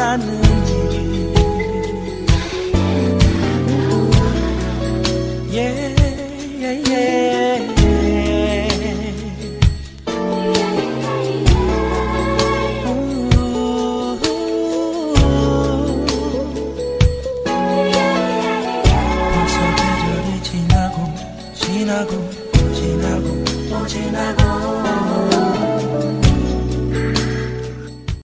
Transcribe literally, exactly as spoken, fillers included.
많은 일이 yeah, yeah, yeah. 벌써 계절이 지나고 지나고 지나고 또 지나고